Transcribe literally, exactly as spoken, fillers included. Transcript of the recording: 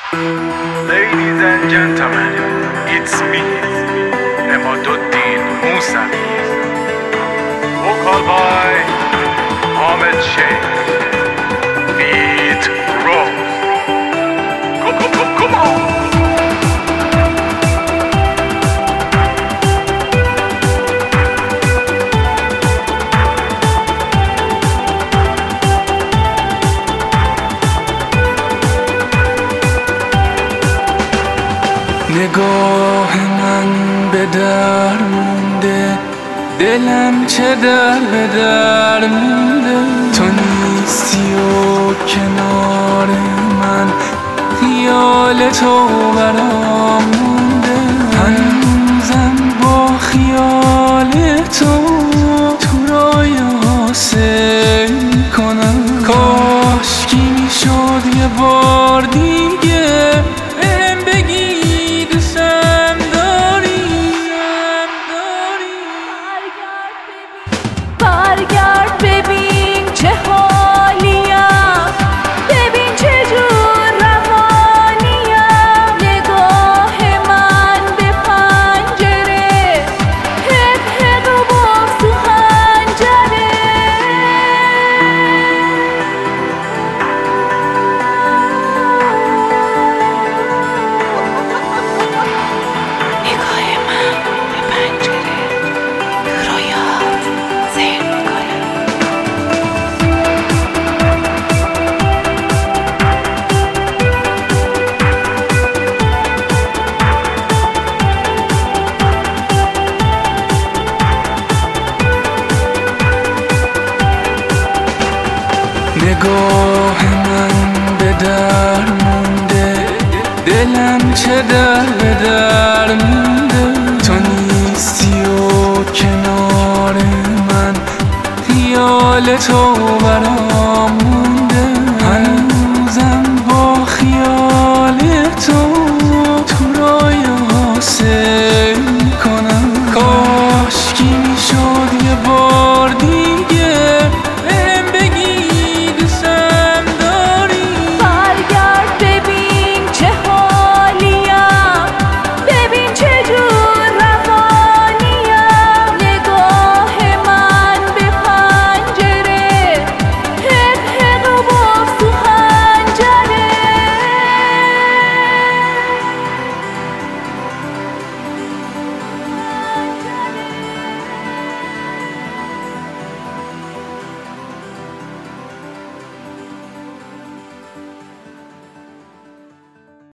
Ladies and gentlemen, it's me, Emaduddin Musavi, vocal by Ahmed Sheikh, beat roll. Come, come, come, come on! نگاه من به در مونده، دلم چه در به در مونده. تو نیستی و کنار من خیال تو برام مونده. هنوزم با خیال تو تو رویا سیر میکنم. کاشکی میشد یه بار دیگه برگرد ببین چه حالیم، ببین چه جور روانیم. نگاه من به پنجره، حق حق و باز تو حنجره. نگاه من به پنجره تو رویات سیر میکنه. نگاه من به در مونده، دلم چه در